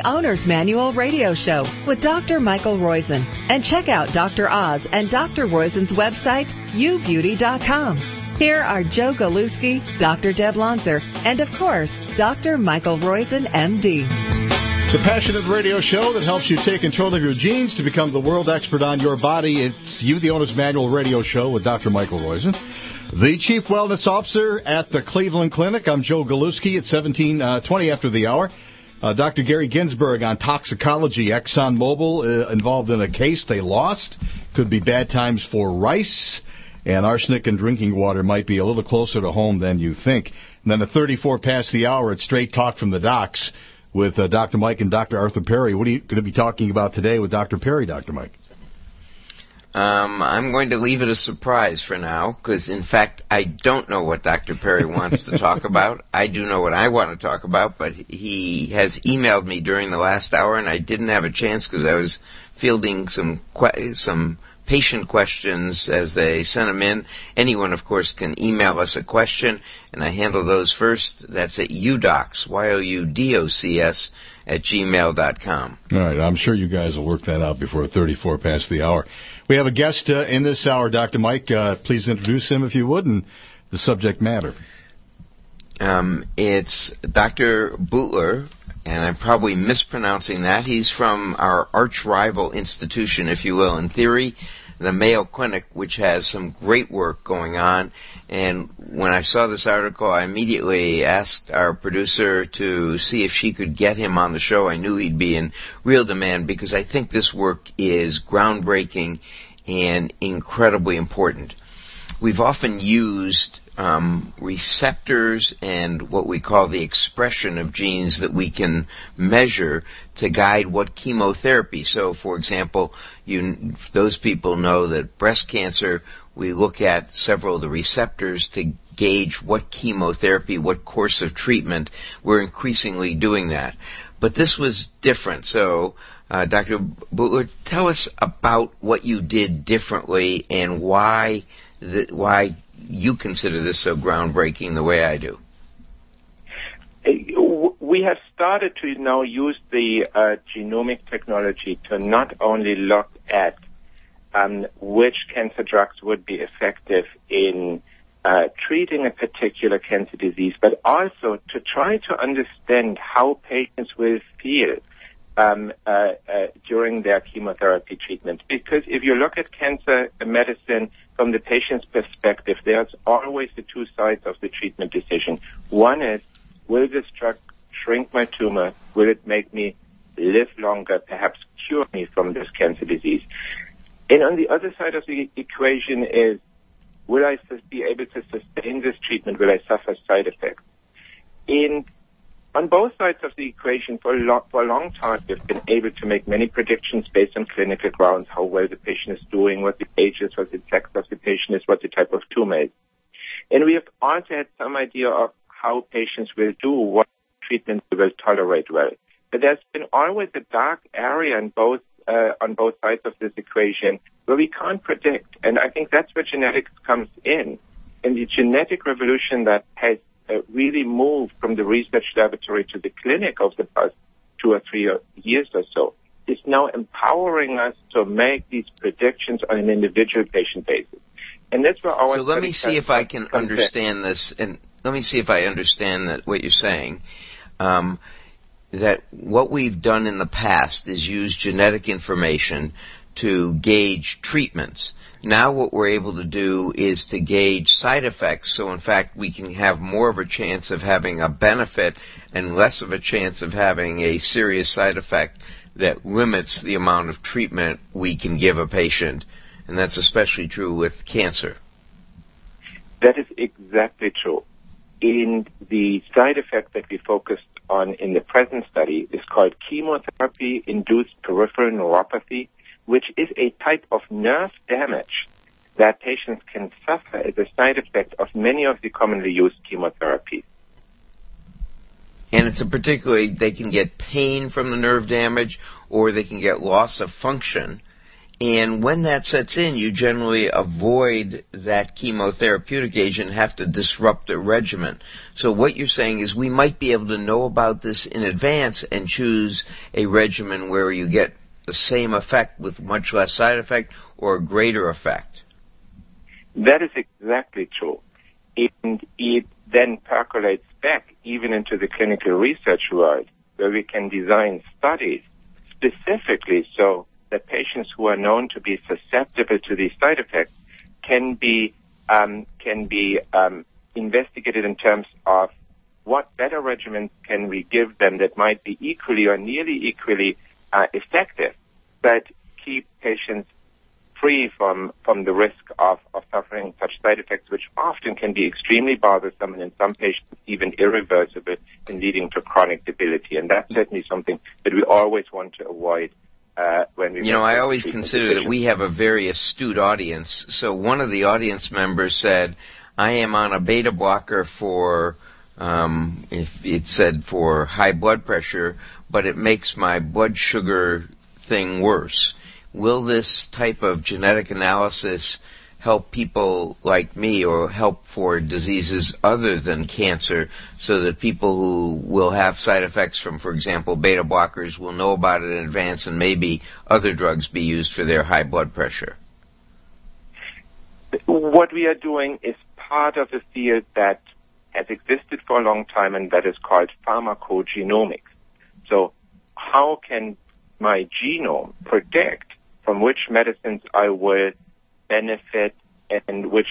Owner's Manual radio show with Dr. Michael Roizen. And check out Dr. Oz and Dr. Roizen's website, youbeauty.com. Here are Joe Galuski, Dr. Deb Lonzer, and of course, Dr. Michael Roizen, MD. The passionate radio show that helps you take control of your genes to become the world expert on your body. It's You, the Owner's Manual radio show with Dr. Michael Roizen, the Chief Wellness Officer at the Cleveland Clinic. I'm Joe Galuski at 17:20 after the hour. Dr. Gary Ginsberg on toxicology. ExxonMobil involved in a case they lost. Could be bad times for rice. And arsenic in drinking water might be a little closer to home than you think. And then at 34 past the hour, it's Straight Talk from the Docs with Dr. Mike and Dr. Arthur Perry. What are you going to be talking about today with Dr. Perry, Dr. Mike? I'm going to leave it a surprise for now because, in fact, I don't know what Dr. Perry wants to talk about. I do know what I want to talk about, but he has emailed me during the last hour, and I didn't have a chance because I was fielding some patient questions as they sent them in. Anyone, of course, can email us a question, and I handle those first. That's at UDocs, YOUDOCS, @gmail.com. All right, I'm sure you guys will work that out before 34 past the hour. We have a guest in this hour, Dr. Mike. Please introduce him, if you would, and the subject matter. It's Dr. Bootler, and I'm probably mispronouncing that. He's from our arch-rival institution, if you will, in theory, the Mayo Clinic, which has some great work going on. And when I saw this article, I immediately asked our producer to see if she could get him on the show. I knew he'd be in real demand because I think this work is groundbreaking and incredibly important. We've often used receptors and what we call the expression of genes that we can measure to guide what chemotherapy. So, for example, those people know that breast cancer, we look at several of the receptors to gauge what chemotherapy, what course of treatment. We're increasingly doing that. But this was different. So, Dr. Bootler, tell us about what you did differently and why you consider this so groundbreaking the way I do. We have started to now use the genomic technology to not only look at which cancer drugs would be effective in treating a particular cancer disease, but also to try to understand how patients will feel during their chemotherapy treatment. Because if you look at cancer medicine from the patient's perspective, there's always the two sides of the treatment decision. One is, will this drug shrink my tumor? Will it make me live longer, perhaps cure me from this cancer disease? And on the other side of the equation is, will I be able to sustain this treatment? Will I suffer side effects? On both sides of the equation, for a long time, we've been able to make many predictions based on clinical grounds, how well the patient is doing, what the age is, what the sex of the patient is, what the type of tumor is. And we have also had some idea of how patients will do, what treatment they will tolerate well. But there's been always a dark area on both sides of this equation where we can't predict. And I think that's where genetics comes in. And the genetic revolution that has really moved from the research laboratory to the clinic over the past 2 or 3 years or so is now empowering us to make these predictions on an individual patient basis. And that's where our... So let me see if I can understand this, and let me see if I understand that what you're saying. That what we've done in the past is use genetic information to gauge treatments. Now what we're able to do is to gauge side effects, so in fact we can have more of a chance of having a benefit and less of a chance of having a serious side effect that limits the amount of treatment we can give a patient. And that's especially true with cancer. That is exactly true. In the side effect that we focused on in the present study is called chemotherapy-induced peripheral neuropathy, which is a type of nerve damage that patients can suffer as a side effect of many of the commonly used chemotherapies. And it's they can get pain from the nerve damage, or they can get loss of function. And when that sets in, you generally avoid that chemotherapeutic agent, have to disrupt the regimen. So what you're saying is we might be able to know about this in advance and choose a regimen where you get the same effect with much less side effect or a greater effect. That is exactly true. And it then percolates back even into the clinical research world, where we can design studies specifically so that patients who are known to be susceptible to these side effects can be investigated in terms of what better regimens can we give them that might be equally or nearly equally effective, but keep patients free from the risk of suffering such side effects, which often can be extremely bothersome and in some patients even irreversible and leading to chronic debility. And that's certainly something that we always want to avoid when we... I always consider that we have a very astute audience. So one of the audience members said, I am on a beta blocker for, if it said for high blood pressure, but it makes my blood sugar thing worse. Will this type of genetic analysis help people like me or help for diseases other than cancer so that people who will have side effects from, for example, beta blockers will know about it in advance and maybe other drugs be used for their high blood pressure? What we are doing is part of a field that has existed for a long time and that is called pharmacogenomics. So how can my genome predict from which medicines I will benefit and which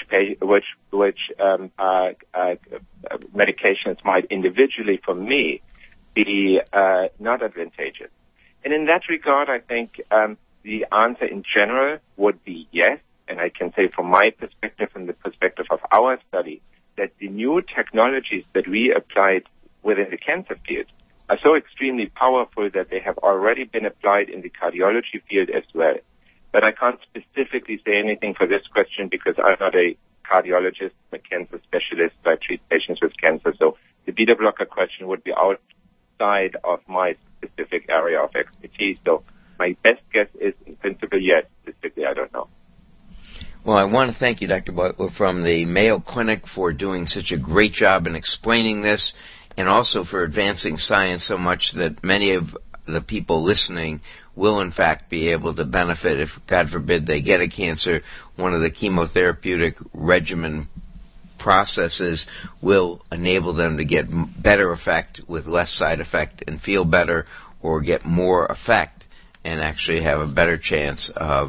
medications might individually for me be not advantageous. And in that regard, I think the answer in general would be yes. And I can say from my perspective, from the perspective of our study, that the new technologies that we applied within the cancer field are so extremely powerful that they have already been applied in the cardiology field as well. But I can't specifically say anything for this question because I'm not a cardiologist, I'm a cancer specialist. I treat patients with cancer. So the beta blocker question would be outside of my specific area of expertise. So my best guess is, in principle, yes. Specifically, I don't know. Well, I want to thank you, Dr. Butler, from the Mayo Clinic for doing such a great job in explaining this and also for advancing science so much that many of the people listening will, in fact, be able to benefit if, God forbid, they get a cancer. One of the chemotherapeutic regimen processes will enable them to get better effect with less side effect and feel better or get more effect and actually have a better chance of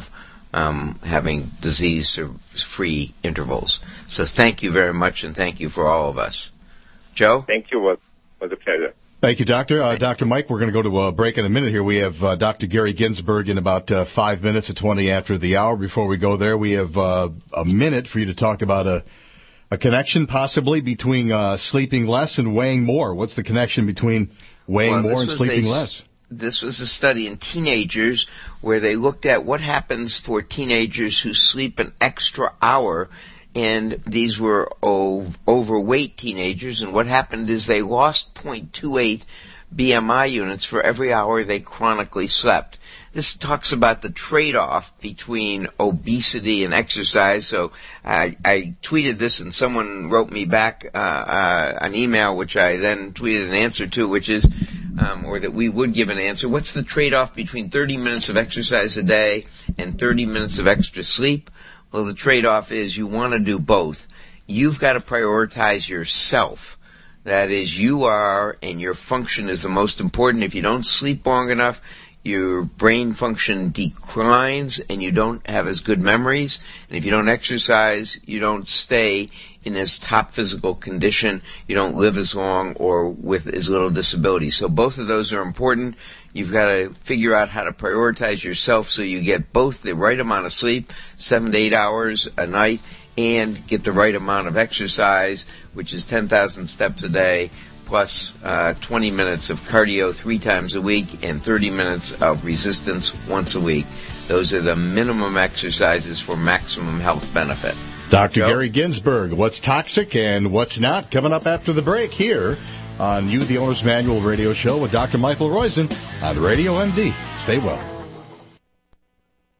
having disease-free intervals. So thank you very much, and thank you for all of us. Joe? Thank you. It was a pleasure. Thank you, Doctor. Dr. Mike, we're going to go to a break in a minute here. We have Dr. Gary Ginsberg in about 5 minutes at 20 after the hour. Before we go there, we have a minute for you to talk about a connection possibly between sleeping less and weighing more. What's the connection between weighing more and sleeping less? This was a study in teenagers where they looked at what happens for teenagers who sleep an extra hour, and these were overweight teenagers, and what happened is they lost 0.28 BMI units for every hour they chronically slept. This talks about the trade-off between obesity and exercise. So I tweeted this, and someone wrote me back an email, which I then tweeted an answer to, which is, or that we would give an answer. What's the trade-off between 30 minutes of exercise a day and 30 minutes of extra sleep? Well, the trade-off is you want to do both. You've got to prioritize yourself. That is, you are, and your function is the most important. If you don't sleep long enough, your brain function declines and you don't have as good memories. And if you don't exercise, you don't stay in this top physical condition. You don't live as long or with as little disability. So both of those are important. You've got to figure out how to prioritize yourself so you get both the right amount of sleep, 7 to 8 hours a night, and get the right amount of exercise, which is 10,000 steps a day, plus 20 minutes of cardio 3 times a week and 30 minutes of resistance once a week. Those are the minimum exercises for maximum health benefit. Dr. Gary Ginsberg, what's toxic and what's not, coming up after the break here on You, the Owner's Manual radio show with Dr. Michael Roizen on Radio MD. Stay well.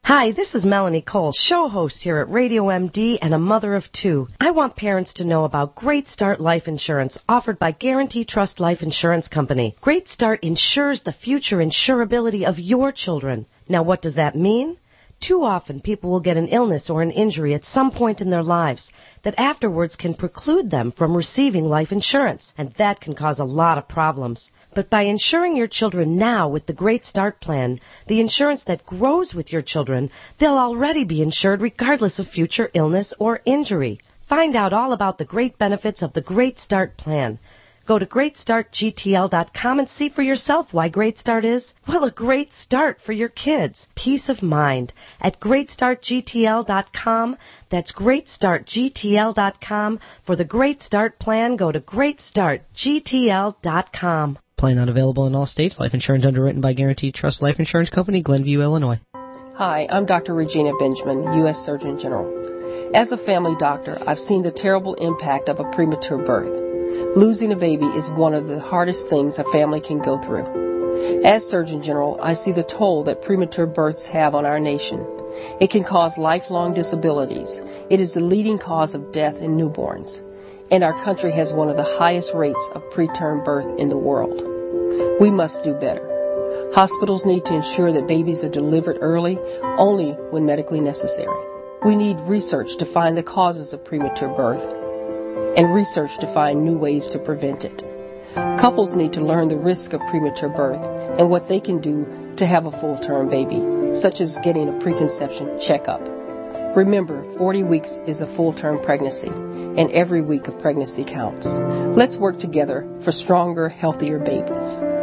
Hi, this is Melanie Cole, show host here at Radio MD and a mother of two. I want parents to know about Great Start Life Insurance offered by Guarantee Trust Life Insurance Company. Great Start insures the future insurability of your children. Now, what does that mean? Too often, people will get an illness or an injury at some point in their lives that afterwards can preclude them from receiving life insurance, and that can cause a lot of problems. But by insuring your children now with the Great Start Plan, the insurance that grows with your children, they'll already be insured regardless of future illness or injury. Find out all about the great benefits of the Great Start Plan. Go to GreatStartGTL.com and see for yourself why Great Start is, well, a great start for your kids. Peace of mind. At GreatStartGTL.com, that's GreatStartGTL.com. For the Great Start Plan, go to GreatStartGTL.com. Plan not available in all states. Life insurance underwritten by Guaranteed Trust Life Insurance Company, Glenview, Illinois. Hi, I'm Dr. Regina Benjamin, U.S. Surgeon General. As a family doctor, I've seen the terrible impact of a premature birth. Losing a baby is one of the hardest things a family can go through. As Surgeon General, I see the toll that premature births have on our nation. It can cause lifelong disabilities. It is the leading cause of death in newborns. And our country has one of the highest rates of preterm birth in the world. We must do better. Hospitals need to ensure that babies are delivered early, only when medically necessary. We need research to find the causes of premature birth and research to find new ways to prevent it. Couples need to learn the risk of premature birth and what they can do to have a full-term baby, such as getting a preconception checkup. Remember, 40 weeks is a full-term pregnancy, and every week of pregnancy counts. Let's work together for stronger, healthier babies.